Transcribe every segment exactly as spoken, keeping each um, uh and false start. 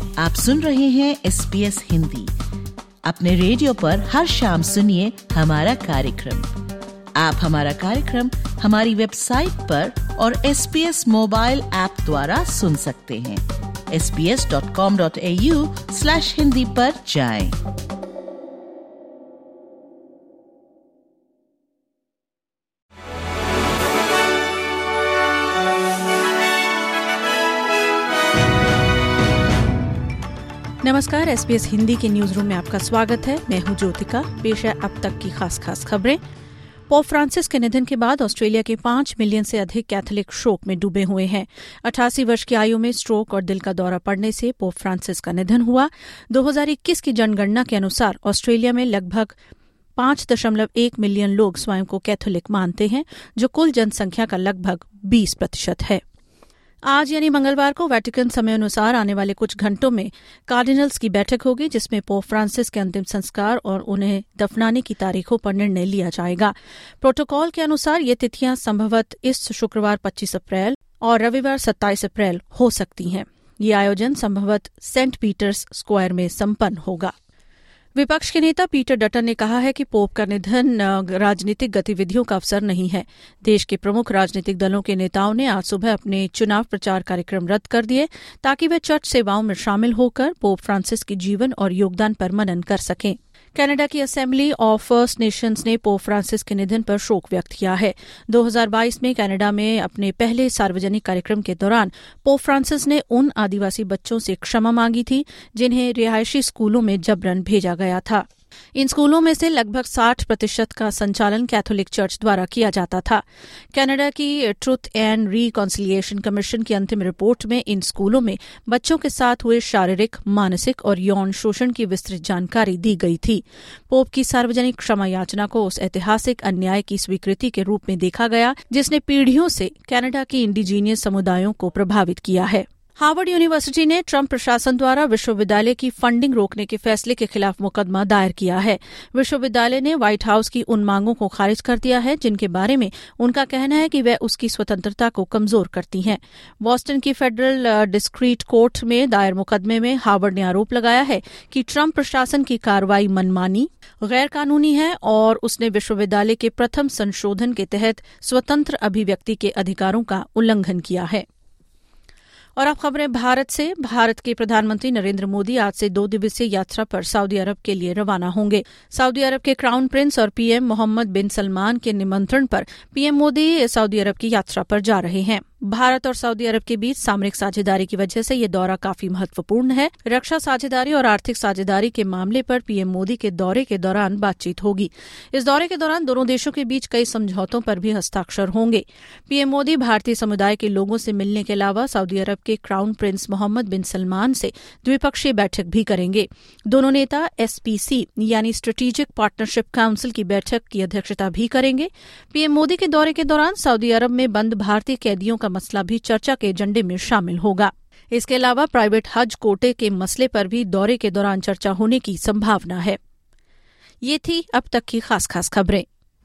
आप सुन रहे हैं एस बी एस हिंदी। अपने रेडियो पर हर शाम सुनिए हमारा कार्यक्रम। आप हमारा कार्यक्रम हमारी वेबसाइट पर और S B S mobile app द्वारा सुन सकते हैं। S B S dot com dot A U slash Hindi पर जाएं। नमस्कार, एस बी एस हिंदी के न्यूज रूम में आपका स्वागत है। मैं हूं ज्योतिका। पेश है अब तक की खास खास खबरें। पोप फ्रांसिस के निधन के बाद ऑस्ट्रेलिया के पांच मिलियन से अधिक कैथोलिक शोक में डूबे हुए हैं। अठासी वर्ष की आयु में स्ट्रोक और दिल का दौरा पड़ने से पोप फ्रांसिस का निधन हुआ। दो हज़ार इक्कीस की जनगणना के अनुसार ऑस्ट्रेलिया में लगभग पांच दशमलव एक मिलियन लोग स्वयं को कैथोलिक मानते हैं, जो कुल जनसंख्या का लगभग बीस प्रतिशत है। आज यानी मंगलवार को वेटिकन समय अनुसार आने वाले कुछ घंटों में कार्डिनल्स की बैठक होगी, जिसमें पोप फ्रांसिस के अंतिम संस्कार और उन्हें दफनाने की तारीखों पर निर्णय लिया जाएगा। प्रोटोकॉल के अनुसार ये तिथियां संभवत इस शुक्रवार पच्चीस अप्रैल और रविवार सत्ताईस अप्रैल हो सकती हैं। ये आयोजन संभवत सेंट पीटर्स स्क्वायर में संपन्न होगा। विपक्ष के नेता पीटर डटन ने कहा है कि पोप का निधन राजनीतिक गतिविधियों का अवसर नहीं है। देश के प्रमुख राजनीतिक दलों के नेताओं ने आज सुबह अपने चुनाव प्रचार कार्यक्रम रद्द कर दिए ताकि वे चर्च सेवाओं में शामिल होकर पोप फ्रांसिस के जीवन और योगदान पर मनन कर सकें। कनाडा की असेंबली ऑफ फर्स्ट नेशंस ने पोप फ्रांसिस के निधन पर शोक व्यक्त किया है। दो हज़ार बाईस में कनाडा में अपने पहले सार्वजनिक कार्यक्रम के दौरान पोप फ्रांसिस ने उन आदिवासी बच्चों से क्षमा मांगी थी जिन्हें रिहायशी स्कूलों में जबरन भेजा गया था। इन स्कूलों में से लगभग साठ प्रतिशत का संचालन कैथोलिक चर्च द्वारा किया जाता था। कनाडा की ट्रुथ एंड रिकॉन्सिलिएशन कमीशन की अंतिम रिपोर्ट में इन स्कूलों में बच्चों के साथ हुए शारीरिक, मानसिक और यौन शोषण की विस्तृत जानकारी दी गई थी। पोप की सार्वजनिक क्षमा याचना को उस ऐतिहासिक अन्याय की स्वीकृति के रूप में देखा गया जिसने पीढ़ियों से कनाडा के इंडिजीनियस समुदायों को प्रभावित किया है। हार्वर्ड यूनिवर्सिटी ने ट्रंप प्रशासन द्वारा विश्वविद्यालय की फंडिंग रोकने के फैसले के खिलाफ मुकदमा दायर किया है। विश्वविद्यालय ने व्हाइट हाउस की उन मांगों को खारिज कर दिया है जिनके बारे में उनका कहना है कि वह उसकी स्वतंत्रता को कमजोर करती हैं। बॉस्टन की फेडरल डिस्क्रीट कोर्ट में दायर मुकदमे में हार्वर्ड ने आरोप लगाया है कि ट्रंप प्रशासन की कार्रवाई मनमानी, गैर कानूनी है और उसने विश्वविद्यालय के प्रथम संशोधन के तहत स्वतंत्र अभिव्यक्ति के अधिकारों का उल्लंघन किया है। और अब खबरें भारत से। भारत के प्रधानमंत्री नरेंद्र मोदी आज से दो दिवसीय यात्रा पर सऊदी अरब के लिए रवाना होंगे। सऊदी अरब के क्राउन प्रिंस और पीएम मोहम्मद बिन सलमान के निमंत्रण पर पीएम मोदी सऊदी अरब की यात्रा पर जा रहे हैं। भारत और सऊदी अरब के बीच सामरिक साझेदारी की वजह से यह दौरा काफी महत्वपूर्ण है। रक्षा साझेदारी और आर्थिक साझेदारी के मामले पर पीएम मोदी के दौरे के दौरान बातचीत होगी। इस दौरे के दौरान दोनों देशों के बीच कई समझौतों पर भी हस्ताक्षर होंगे। पीएम मोदी भारतीय समुदाय के लोगों से मिलने के अलावा सऊदी अरब के crown prince Mohammed bin Salman से द्विपक्षीय बैठक भी करेंगे। दोनों नेता एस पी सी यानी स्ट्रेटेजिक पार्टनरशिप काउंसिल की बैठक की अध्यक्षता भी करेंगे। पीएम मोदी के दौरे के दौरान सऊदी अरब में बंद भारतीय कैदियों का मसला भी चर्चा के एजेंडे में शामिल होगा। इसके अलावा प्राइवेट हज कोटे के मसले पर भी दौरे के दौरान चर्चा होने की संभावना है। ये थी अब तक की खास खास खबरें।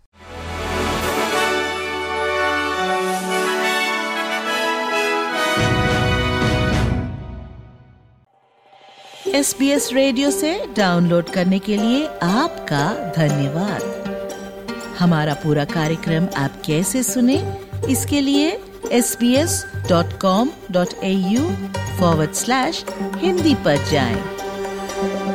एस बी एस रेडियो से डाउनलोड करने के लिए आपका धन्यवाद। हमारा पूरा कार्यक्रम आप कैसे सुने, इसके लिए S B S dot com dot A U forward slash Hindi पर जाएं।